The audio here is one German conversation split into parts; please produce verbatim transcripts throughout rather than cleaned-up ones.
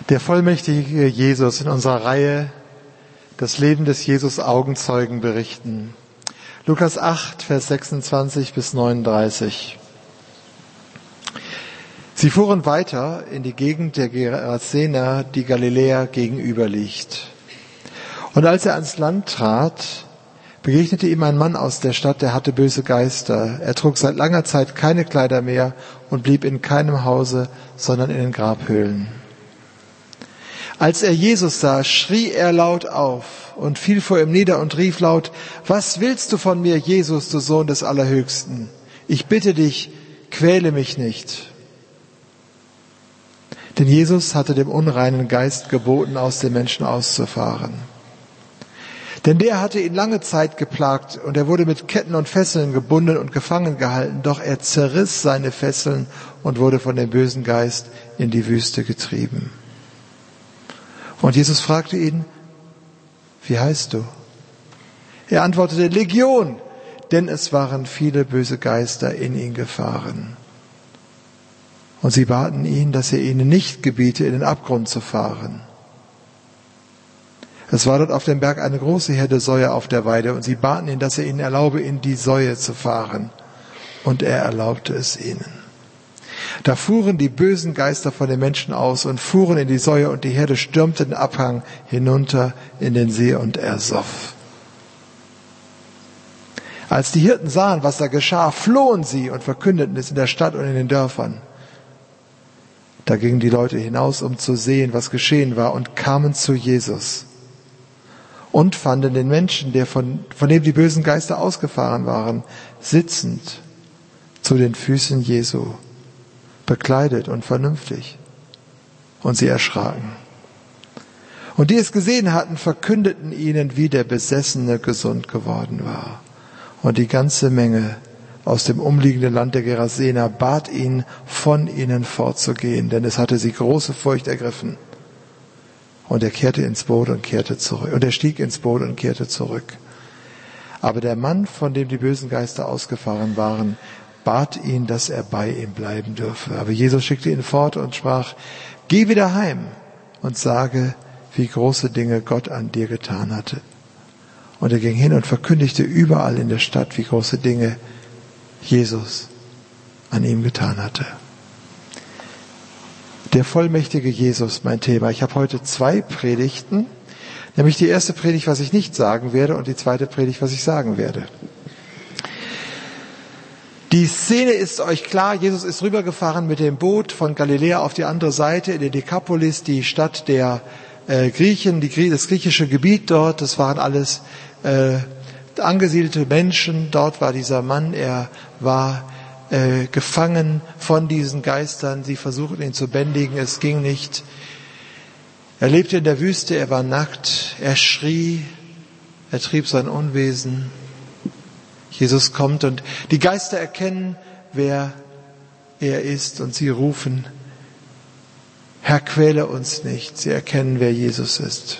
Der vollmächtige Jesus in unserer Reihe das Leben des Jesus Augenzeugen berichten. Lukas acht, Vers sechsundzwanzig bis neununddreißig. Sie fuhren weiter in die Gegend der Gerasener, die Galiläa gegenüber liegt. Und als er ans Land trat, begegnete ihm ein Mann aus der Stadt, der hatte böse Geister. Er trug seit langer Zeit keine Kleider mehr und blieb in keinem Hause, sondern in den Grabhöhlen. Als er Jesus sah, schrie er laut auf und fiel vor ihm nieder und rief laut: Was willst du von mir, Jesus, du Sohn des Allerhöchsten? Ich bitte dich, quäle mich nicht. Denn Jesus hatte dem unreinen Geist geboten, aus dem Menschen auszufahren. Denn der hatte ihn lange Zeit geplagt und er wurde mit Ketten und Fesseln gebunden und gefangen gehalten. Doch er zerriss seine Fesseln und wurde von dem bösen Geist in die Wüste getrieben. Und Jesus fragte ihn: Wie heißt du? Er antwortete: Legion, denn es waren viele böse Geister in ihn gefahren. Und sie baten ihn, dass er ihnen nicht gebiete, in den Abgrund zu fahren. Es war dort auf dem Berg eine große Herde Säue auf der Weide, und sie baten ihn, dass er ihnen erlaube, in die Säue zu fahren. Und er erlaubte es ihnen. Da fuhren die bösen Geister von den Menschen aus und fuhren in die Säue, und die Herde stürmte den Abhang hinunter in den See und ersoff. Als die Hirten sahen, was da geschah, flohen sie und verkündeten es in der Stadt und in den Dörfern. Da gingen die Leute hinaus, um zu sehen, was geschehen war, und kamen zu Jesus und fanden den Menschen, der von, von dem die bösen Geister ausgefahren waren, sitzend zu den Füßen Jesu, bekleidet und vernünftig. Und sie erschraken. Und die es gesehen hatten, verkündeten ihnen, wie der Besessene gesund geworden war. Und die ganze Menge aus dem umliegenden Land der Gerasener bat ihn, von ihnen fortzugehen, denn es hatte sie große Furcht ergriffen. Und er kehrte ins Boot und kehrte zurück. Und er stieg ins Boot und kehrte zurück. Aber der Mann, von dem die bösen Geister ausgefahren waren, bat ihn, dass er bei ihm bleiben dürfe. Aber Jesus schickte ihn fort und sprach: Geh wieder heim und sage, wie große Dinge Gott an dir getan hatte. Und er ging hin und verkündigte überall in der Stadt, wie große Dinge Jesus an ihm getan hatte. Der vollmächtige Jesus, mein Thema. Ich habe heute zwei Predigten, nämlich die erste Predigt, was ich nicht sagen werde, und die zweite Predigt, was ich sagen werde. Die Szene ist euch klar. Jesus ist rübergefahren mit dem Boot von Galiläa auf die andere Seite in die Dekapolis, die Stadt der äh, Griechen, die, das griechische Gebiet dort. Das waren alles äh, angesiedelte Menschen. Dort war dieser Mann, er war äh, gefangen von diesen Geistern. Sie versuchten ihn zu bändigen, es ging nicht. Er lebte in der Wüste, er war nackt, er schrie, er trieb sein Unwesen. Jesus kommt und die Geister erkennen, wer er ist, und sie rufen: Herr, quäle uns nicht. Sie erkennen, wer Jesus ist.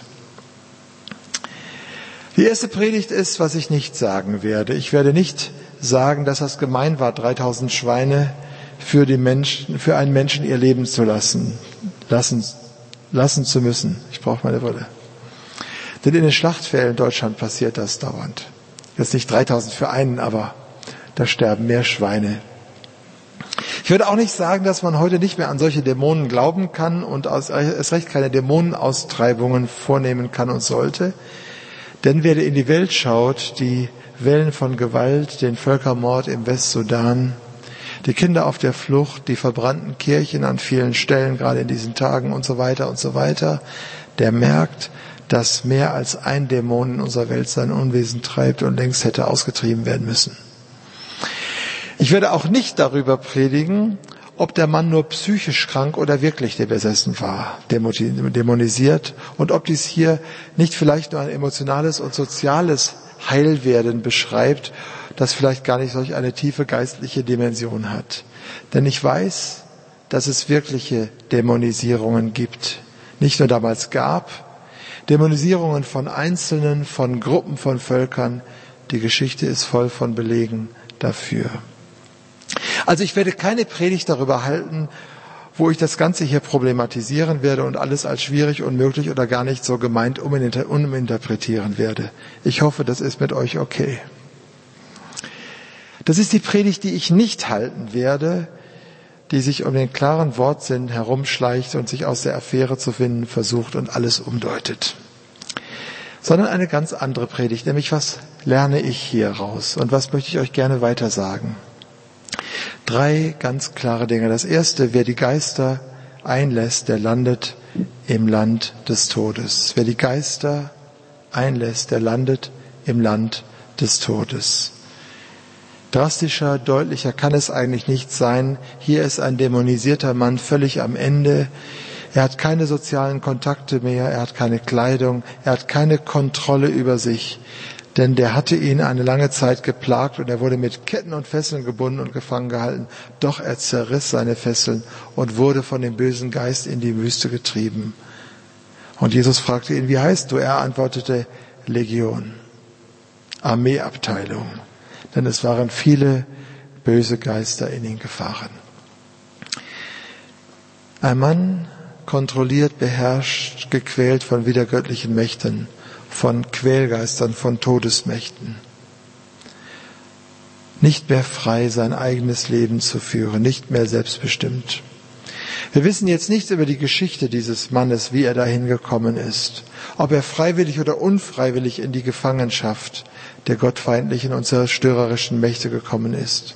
Die erste Predigt ist, was ich nicht sagen werde. Ich werde nicht sagen, dass das gemein war, dreitausend Schweine für die Menschen, für einen Menschen ihr Leben zu lassen, lassen, lassen zu müssen. Ich brauche meine Brille. Denn in den Schlachtfällen in Deutschland passiert das dauernd. Jetzt nicht dreitausend für einen, aber da sterben mehr Schweine. Ich würde auch nicht sagen, dass man heute nicht mehr an solche Dämonen glauben kann und erst recht keine Dämonenaustreibungen vornehmen kann und sollte. Denn wer in die Welt schaut, die Wellen von Gewalt, den Völkermord im Westsudan, die Kinder auf der Flucht, die verbrannten Kirchen an vielen Stellen, gerade in diesen Tagen und so weiter und so weiter, der merkt, dass mehr als ein Dämon in unserer Welt sein Unwesen treibt und längst hätte ausgetrieben werden müssen. Ich werde auch nicht darüber predigen, ob der Mann nur psychisch krank oder wirklich besessen war, dämonisiert, und ob dies hier nicht vielleicht nur ein emotionales und soziales Heilwerden beschreibt, das vielleicht gar nicht solch eine tiefe geistliche Dimension hat. Denn ich weiß, dass es wirkliche Dämonisierungen gibt, nicht nur damals gab, Dämonisierungen von Einzelnen, von Gruppen von Völkern. Die Geschichte ist voll von Belegen dafür. Also ich werde keine Predigt darüber halten, wo ich das Ganze hier problematisieren werde und alles als schwierig, unmöglich oder gar nicht so gemeint uminterpretieren werde. Ich hoffe, das ist mit euch okay. Das ist die Predigt, die ich nicht halten werde, die sich um den klaren Wortsinn herumschleicht und sich aus der Affäre zu finden versucht und alles umdeutet. Sondern eine ganz andere Predigt, nämlich was lerne ich hier raus und was möchte ich euch gerne weiter sagen. Drei ganz klare Dinge. Das erste, wer die Geister einlässt, der landet im Land des Todes. Wer die Geister einlässt, der landet im Land des Todes. Drastischer, deutlicher kann es eigentlich nicht sein. Hier ist ein dämonisierter Mann völlig am Ende. Er hat keine sozialen Kontakte mehr, er hat keine Kleidung, er hat keine Kontrolle über sich. Denn der hatte ihn eine lange Zeit geplagt und er wurde mit Ketten und Fesseln gebunden und gefangen gehalten. Doch er zerriss seine Fesseln und wurde von dem bösen Geist in die Wüste getrieben. Und Jesus fragte ihn, wie heißt du? Er antwortete, Legion, Armeeabteilung. Denn es waren viele böse Geister in ihn gefahren. Ein Mann, kontrolliert, beherrscht, gequält von widergöttlichen Mächten, von Quälgeistern, von Todesmächten. Nicht mehr frei, sein eigenes Leben zu führen, nicht mehr selbstbestimmt. Wir wissen jetzt nichts über die Geschichte dieses Mannes, wie er dahin gekommen ist. Ob er freiwillig oder unfreiwillig in die Gefangenschaft der gottfeindlichen und zerstörerischen Mächte gekommen ist.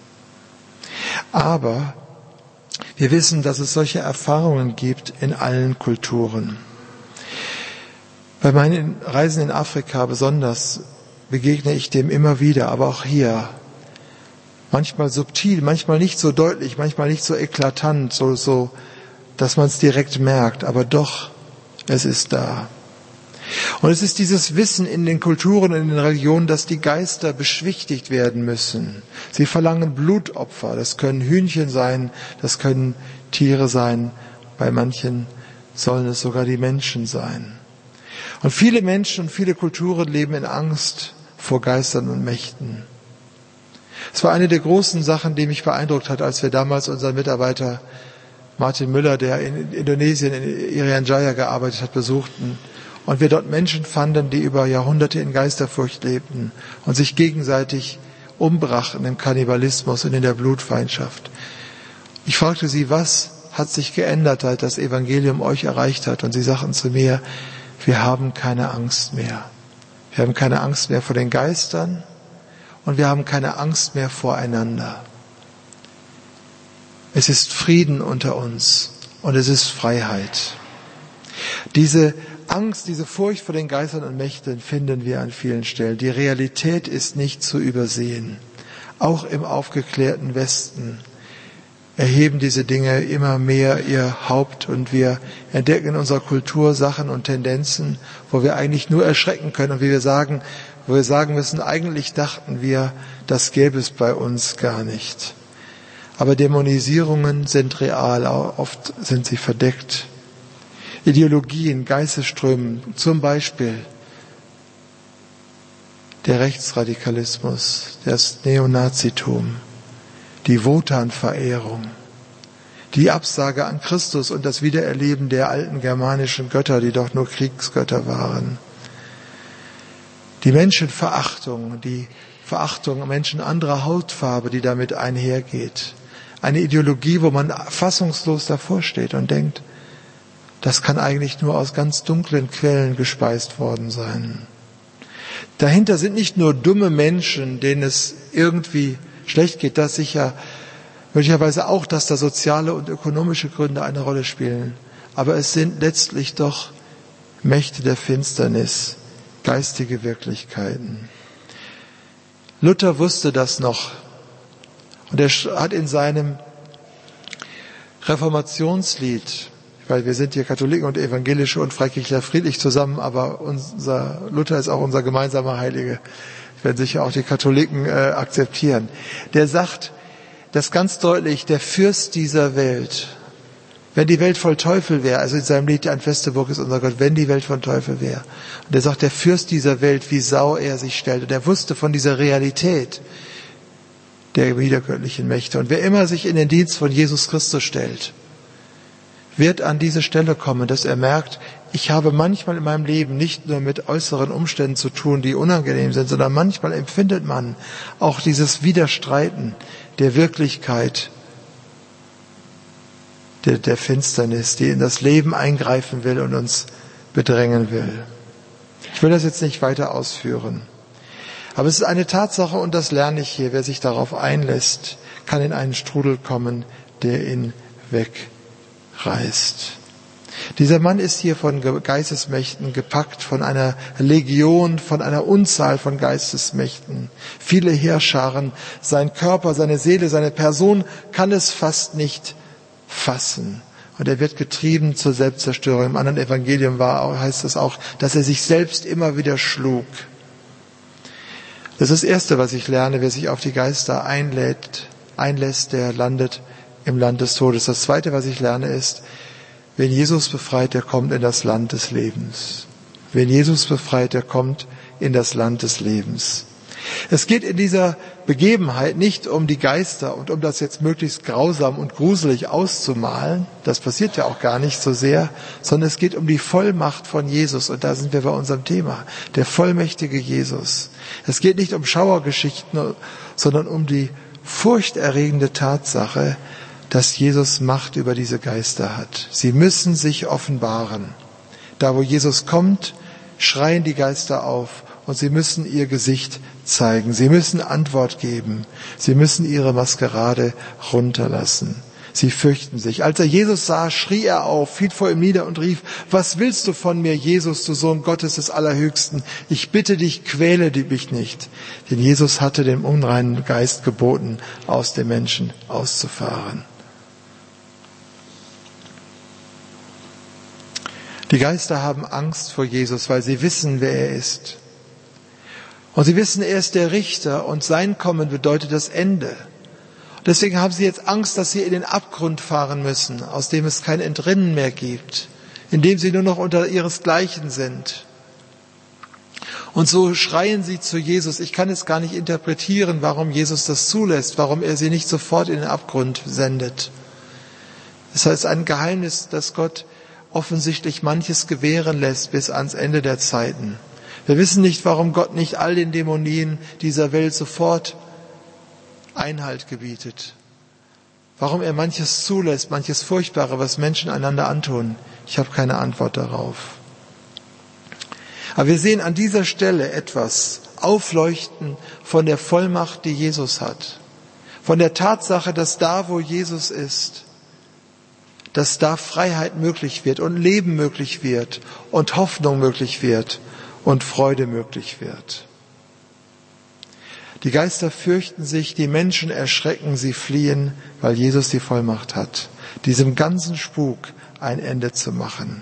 Aber wir wissen, dass es solche Erfahrungen gibt in allen Kulturen. Bei meinen Reisen in Afrika besonders begegne ich dem immer wieder, aber auch hier. Manchmal subtil, manchmal nicht so deutlich, manchmal nicht so eklatant, so, so, dass man es direkt merkt, aber doch, es ist da. Und es ist dieses Wissen in den Kulturen und in den Religionen, dass die Geister beschwichtigt werden müssen. Sie verlangen Blutopfer. Das können Hühnchen sein, das können Tiere sein. Bei manchen sollen es sogar die Menschen sein. Und viele Menschen und viele Kulturen leben in Angst vor Geistern und Mächten. Es war eine der großen Sachen, die mich beeindruckt hat, als wir damals unseren Mitarbeiter Martin Müller, der in Indonesien, in Irian Jaya gearbeitet hat, besuchten. Und wir dort Menschen fanden, die über Jahrhunderte in Geisterfurcht lebten und sich gegenseitig umbrachten im Kannibalismus und in der Blutfeindschaft. Ich fragte sie, was hat sich geändert, seit das Evangelium euch erreicht hat? Und sie sagten zu mir, wir haben keine Angst mehr. Wir haben keine Angst mehr vor den Geistern und wir haben keine Angst mehr voreinander. Es ist Frieden unter uns und es ist Freiheit. Diese Angst, diese Furcht vor den Geistern und Mächten finden wir an vielen Stellen. Die Realität ist nicht zu übersehen. Auch im aufgeklärten Westen erheben diese Dinge immer mehr ihr Haupt und wir entdecken in unserer Kultur Sachen und Tendenzen, wo wir eigentlich nur erschrecken können und wie wir sagen, wo wir sagen müssen, eigentlich dachten wir, das gäbe es bei uns gar nicht. Aber Dämonisierungen sind real, oft sind sie verdeckt. Ideologien, Geistesströmen, zum Beispiel der Rechtsradikalismus, das Neonazitum, die Wotan-Verehrung, die Absage an Christus und das Wiedererleben der alten germanischen Götter, die doch nur Kriegsgötter waren. Die Menschenverachtung, die Verachtung Menschen anderer Hautfarbe, die damit einhergeht. Eine Ideologie, wo man fassungslos davor steht und denkt, das kann eigentlich nur aus ganz dunklen Quellen gespeist worden sein. Dahinter sind nicht nur dumme Menschen, denen es irgendwie schlecht geht, das sicher möglicherweise auch, dass da soziale und ökonomische Gründe eine Rolle spielen. Aber es sind letztlich doch Mächte der Finsternis, geistige Wirklichkeiten. Luther wusste das noch und er hat in seinem Reformationslied, weil wir sind hier Katholiken und Evangelische und Freikirchler friedlich zusammen, aber unser Luther ist auch unser gemeinsamer Heilige. Das werden sicher auch die Katholiken äh, akzeptieren. Der sagt das ganz deutlich, der Fürst dieser Welt, wenn die Welt voll Teufel wäre, also in seinem Lied, an feste Burg ist unser Gott, wenn die Welt voll Teufel wäre. Und er sagt, der Fürst dieser Welt, wie sau er sich stellt. Und er wusste von dieser Realität der wiedergöttlichen Mächte. Und wer immer sich in den Dienst von Jesus Christus stellt, wird an diese Stelle kommen, dass er merkt, ich habe manchmal in meinem Leben nicht nur mit äußeren Umständen zu tun, die unangenehm sind, sondern manchmal empfindet man auch dieses Widerstreiten der Wirklichkeit, der, der Finsternis, die in das Leben eingreifen will und uns bedrängen will. Ich will das jetzt nicht weiter ausführen. Aber es ist eine Tatsache, und das lerne ich hier, wer sich darauf einlässt, kann in einen Strudel kommen, der ihn wegreißt. Dieser Mann ist hier von Geistesmächten gepackt, von einer Legion, von einer Unzahl von Geistesmächten. Viele Heerscharen, sein Körper, seine Seele, seine Person kann es fast nicht fassen. Und er wird getrieben zur Selbstzerstörung. Im anderen Evangelium war, heißt es auch, dass er sich selbst immer wieder schlug. Das ist das Erste, was ich lerne. Wer sich auf die Geister einlädt, einlässt, der landet im Land des Todes. Das Zweite, was ich lerne, ist, wen Jesus befreit, der kommt in das Land des Lebens. Wen Jesus befreit, der kommt in das Land des Lebens. Es geht in dieser Begebenheit nicht um die Geister und um das jetzt möglichst grausam und gruselig auszumalen. Das passiert ja auch gar nicht so sehr, sondern es geht um die Vollmacht von Jesus. Und da sind wir bei unserem Thema. Der vollmächtige Jesus. Es geht nicht um Schauergeschichten, sondern um die furchterregende Tatsache, dass Jesus Macht über diese Geister hat. Sie müssen sich offenbaren. Da, wo Jesus kommt, schreien die Geister auf und sie müssen ihr Gesicht zeigen. Sie müssen Antwort geben. Sie müssen ihre Maskerade runterlassen. Sie fürchten sich. Als er Jesus sah, schrie er auf, fiel vor ihm nieder und rief, was willst du von mir, Jesus, du Sohn Gottes des Allerhöchsten? Ich bitte dich, quäle mich nicht. Denn Jesus hatte dem unreinen Geist geboten, aus dem Menschen auszufahren. Die Geister haben Angst vor Jesus, weil sie wissen, wer er ist. Und sie wissen, er ist der Richter und sein Kommen bedeutet das Ende. Deswegen haben sie jetzt Angst, dass sie in den Abgrund fahren müssen, aus dem es kein Entrinnen mehr gibt, in dem sie nur noch unter ihresgleichen sind. Und so schreien sie zu Jesus. Ich kann es gar nicht interpretieren, warum Jesus das zulässt, warum er sie nicht sofort in den Abgrund sendet. Das heißt, ein Geheimnis, dass Gott offensichtlich manches gewähren lässt bis ans Ende der Zeiten. Wir wissen nicht, warum Gott nicht all den Dämonien dieser Welt sofort Einhalt gebietet. Warum er manches zulässt, manches Furchtbare, was Menschen einander antun. Ich habe keine Antwort darauf. Aber wir sehen an dieser Stelle etwas aufleuchten von der Vollmacht, die Jesus hat. Von der Tatsache, dass da, wo Jesus ist, dass da Freiheit möglich wird und Leben möglich wird und Hoffnung möglich wird und Freude möglich wird. Die Geister fürchten sich, die Menschen erschrecken, sie fliehen, weil Jesus die Vollmacht hat, diesem ganzen Spuk ein Ende zu machen.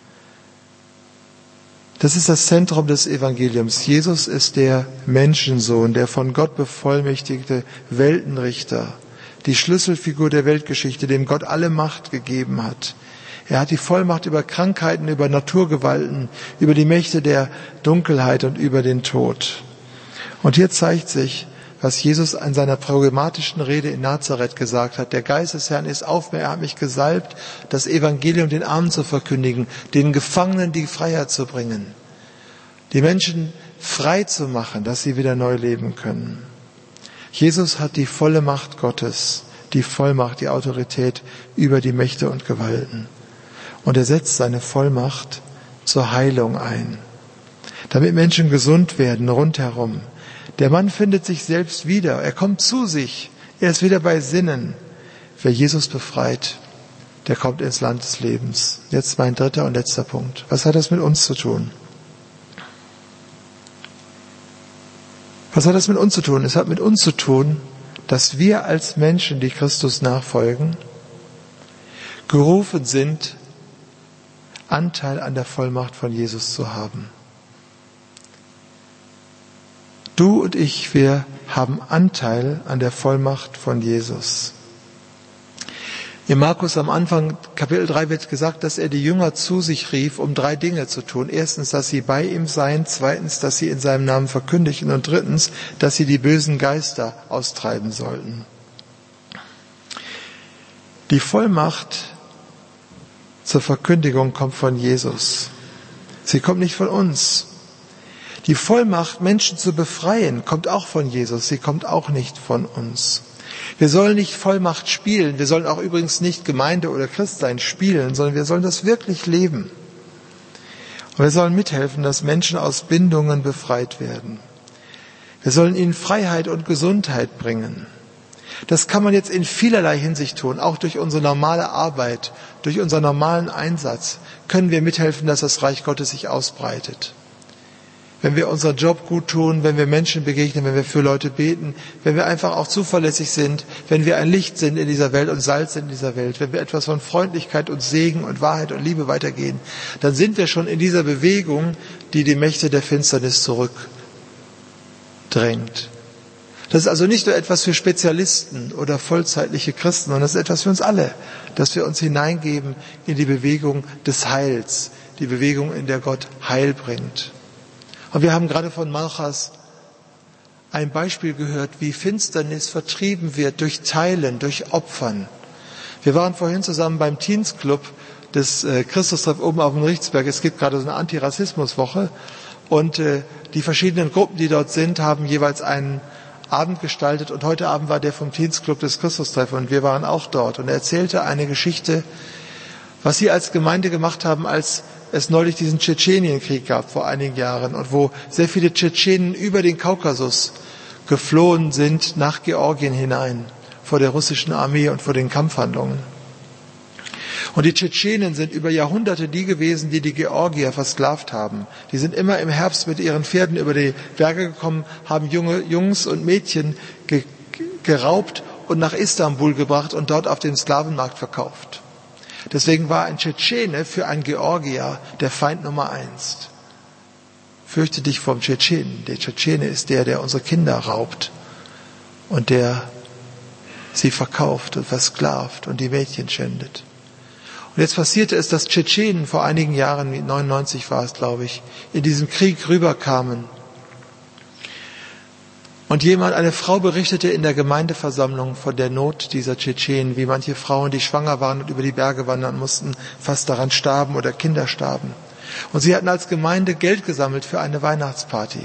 Das ist das Zentrum des Evangeliums. Jesus ist der Menschensohn, der von Gott bevollmächtigte Weltenrichter, die Schlüsselfigur der Weltgeschichte, dem Gott alle Macht gegeben hat. Er hat die Vollmacht über Krankheiten, über Naturgewalten, über die Mächte der Dunkelheit und über den Tod. Und hier zeigt sich, was Jesus in seiner programmatischen Rede in Nazareth gesagt hat. Der Geist des Herrn ist auf mir, er hat mich gesalbt, das Evangelium den Armen zu verkündigen, den Gefangenen die Freiheit zu bringen, die Menschen frei zu machen, dass sie wieder neu leben können. Jesus hat die volle Macht Gottes, die Vollmacht, die Autorität über die Mächte und Gewalten. Und er setzt seine Vollmacht zur Heilung ein, damit Menschen gesund werden rundherum. Der Mann findet sich selbst wieder, er kommt zu sich, er ist wieder bei Sinnen. Wer Jesus befreit, der kommt ins Land des Lebens. Jetzt mein dritter und letzter Punkt. Was hat das mit uns zu tun? Was hat das mit uns zu tun? Es hat mit uns zu tun, dass wir als Menschen, die Christus nachfolgen, gerufen sind, Anteil an der Vollmacht von Jesus zu haben. Du und ich, wir haben Anteil an der Vollmacht von Jesus. In Markus am Anfang, Kapitel drei, wird gesagt, dass er die Jünger zu sich rief, um drei Dinge zu tun. Erstens, dass sie bei ihm seien. Zweitens, dass sie in seinem Namen verkündigen. Und drittens, dass sie die bösen Geister austreiben sollten. Die Vollmacht zur Verkündigung kommt von Jesus. Sie kommt nicht von uns. Die Vollmacht, Menschen zu befreien, kommt auch von Jesus. Sie kommt auch nicht von uns. Wir sollen nicht Vollmacht spielen. Wir sollen auch übrigens nicht Gemeinde oder Christsein spielen, sondern wir sollen das wirklich leben. Und wir sollen mithelfen, dass Menschen aus Bindungen befreit werden. Wir sollen ihnen Freiheit und Gesundheit bringen. Das kann man jetzt in vielerlei Hinsicht tun. Auch durch unsere normale Arbeit, durch unseren normalen Einsatz können wir mithelfen, dass das Reich Gottes sich ausbreitet. Wenn wir unseren Job gut tun, wenn wir Menschen begegnen, wenn wir für Leute beten, wenn wir einfach auch zuverlässig sind, wenn wir ein Licht sind in dieser Welt und Salz sind in dieser Welt, wenn wir etwas von Freundlichkeit und Segen und Wahrheit und Liebe weitergehen, dann sind wir schon in dieser Bewegung, die die Mächte der Finsternis zurückdrängt. Das ist also nicht nur etwas für Spezialisten oder vollzeitliche Christen, sondern das ist etwas für uns alle, dass wir uns hineingeben in die Bewegung des Heils, die Bewegung, in der Gott Heil bringt. Und wir haben gerade von Malchas ein Beispiel gehört, wie Finsternis vertrieben wird durch Teilen, durch Opfern. Wir waren vorhin zusammen beim Teens Club des äh, Christustreff oben auf dem Richtsberg. Es gibt gerade so eine Antirassismuswoche und äh, die verschiedenen Gruppen, die dort sind, haben jeweils einen Abend gestaltet und heute Abend war der vom Teens Club des Christustreff und wir waren auch dort und er erzählte eine Geschichte, was sie als Gemeinde gemacht haben, als es neulich diesen Tschetschenienkrieg gab vor einigen Jahren und wo sehr viele Tschetschenen über den Kaukasus geflohen sind nach Georgien hinein vor der russischen Armee und vor den Kampfhandlungen. Und die Tschetschenen sind über Jahrhunderte die gewesen, die die Georgier versklavt haben. Die sind immer im Herbst mit ihren Pferden über die Berge gekommen, haben junge Jungs und Mädchen ge- geraubt und nach Istanbul gebracht und dort auf dem Sklavenmarkt verkauft. Deswegen war ein Tschetschene für einen Georgier der Feind Nummer eins. Fürchte dich vom Tschetschenen. Der Tschetschene ist der, der unsere Kinder raubt und der sie verkauft und versklavt und die Mädchen schändet. Und jetzt passierte es, dass Tschetschenen vor einigen Jahren, neunundneunzig war es, glaube ich, in diesen Krieg rüberkamen. Und jemand, eine Frau berichtete in der Gemeindeversammlung von der Not dieser Tschetschenen, wie manche Frauen, die schwanger waren und über die Berge wandern mussten, fast daran starben oder Kinder starben. Und sie hatten als Gemeinde Geld gesammelt für eine Weihnachtsparty.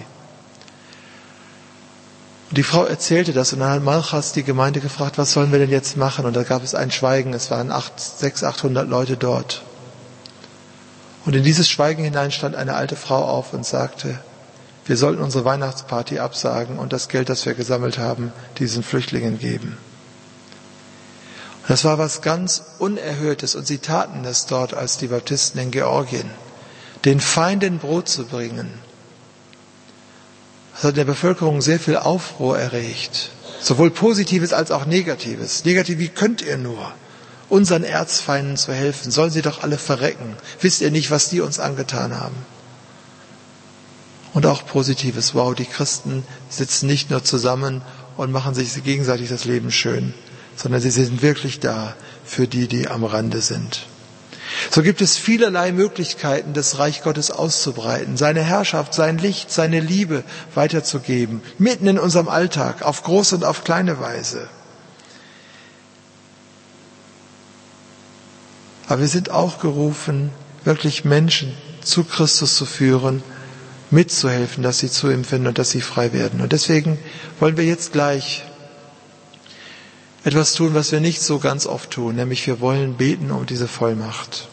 Und die Frau erzählte das und dann hat Malchas die Gemeinde gefragt, was sollen wir denn jetzt machen? Und da gab es ein Schweigen, es waren acht, sechshundert, achthundert Leute dort. Und in dieses Schweigen hinein stand eine alte Frau auf und sagte, wir sollten unsere Weihnachtsparty absagen und das Geld, das wir gesammelt haben, diesen Flüchtlingen geben. Und das war was ganz Unerhörtes und sie taten das dort als die Baptisten in Georgien, den Feinden Brot zu bringen. Das hat in der Bevölkerung sehr viel Aufruhr erregt, sowohl Positives als auch Negatives. Negativ, wie könnt ihr nur unseren Erzfeinden zu helfen? Sollen sie doch alle verrecken? Wisst ihr nicht, was die uns angetan haben? Und auch Positives, wow, die Christen sitzen nicht nur zusammen und machen sich gegenseitig das Leben schön, sondern sie sind wirklich da für die, die am Rande sind. So gibt es vielerlei Möglichkeiten, das Reich Gottes auszubreiten, seine Herrschaft, sein Licht, seine Liebe weiterzugeben, mitten in unserem Alltag, auf große und auf kleine Weise. Aber wir sind auch gerufen, wirklich Menschen zu Christus zu führen, mitzuhelfen, dass sie zu ihm finden und dass sie frei werden. Und deswegen wollen wir jetzt gleich etwas tun, was wir nicht so ganz oft tun, nämlich wir wollen beten um diese Vollmacht.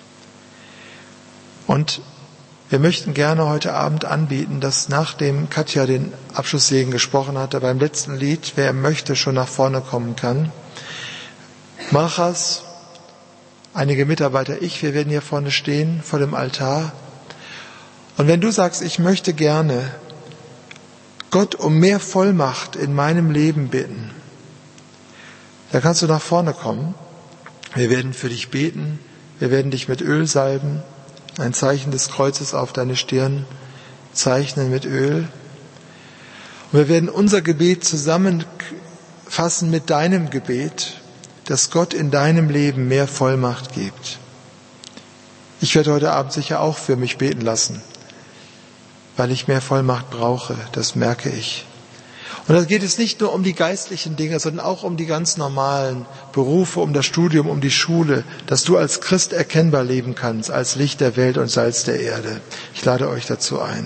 Und wir möchten gerne heute Abend anbieten, dass nachdem Katja den Abschlusssegen gesprochen hatte, beim letzten Lied, wer möchte, schon nach vorne kommen kann. Malchas, einige Mitarbeiter, ich, wir werden hier vorne stehen, vor dem Altar. Und wenn du sagst, ich möchte gerne Gott um mehr Vollmacht in meinem Leben bitten, dann kannst du nach vorne kommen. Wir werden für dich beten. Wir werden dich mit Öl salben. Ein Zeichen des Kreuzes auf deine Stirn zeichnen mit Öl. Und wir werden unser Gebet zusammenfassen mit deinem Gebet, dass Gott in deinem Leben mehr Vollmacht gibt. Ich werde heute Abend sicher auch für mich beten lassen, weil ich mehr Vollmacht brauche. Das merke ich. Und da geht es nicht nur um die geistlichen Dinge, sondern auch um die ganz normalen Berufe, um das Studium, um die Schule, dass du als Christ erkennbar leben kannst, als Licht der Welt und Salz der Erde. Ich lade euch dazu ein.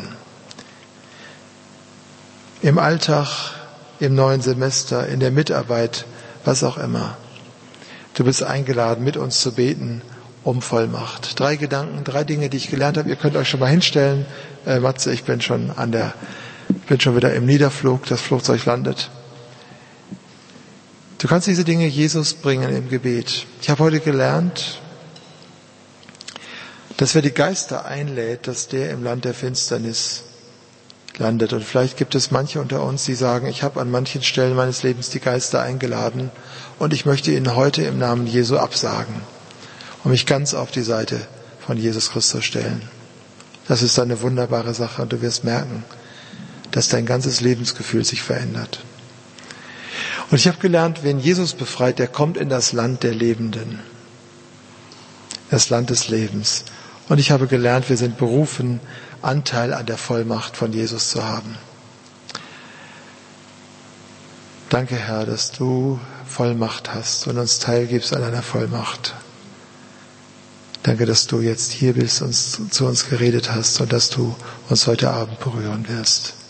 Im Alltag, im neuen Semester, in der Mitarbeit, was auch immer. Du bist eingeladen, mit uns zu beten um Vollmacht. Drei Gedanken, drei Dinge, die ich gelernt habe. Ihr könnt euch schon mal hinstellen. Äh, Matze, ich bin schon an der Ich bin schon wieder im Niederflug, das Flugzeug landet. Du kannst diese Dinge Jesus bringen im Gebet. Ich habe heute gelernt, dass wer die Geister einlädt, dass der im Land der Finsternis landet. Und vielleicht gibt es manche unter uns, die sagen, ich habe an manchen Stellen meines Lebens die Geister eingeladen und ich möchte ihnen heute im Namen Jesu absagen und mich ganz auf die Seite von Jesus Christus stellen. Das ist eine wunderbare Sache und du wirst merken, dass dein ganzes Lebensgefühl sich verändert. Und ich habe gelernt, wen Jesus befreit, der kommt in das Land der Lebenden. Das Land des Lebens. Und ich habe gelernt, wir sind berufen, Anteil an der Vollmacht von Jesus zu haben. Danke, Herr, dass du Vollmacht hast und uns teilgibst an deiner Vollmacht. Danke, dass du jetzt hier bist und zu uns geredet hast und dass du uns heute Abend berühren wirst.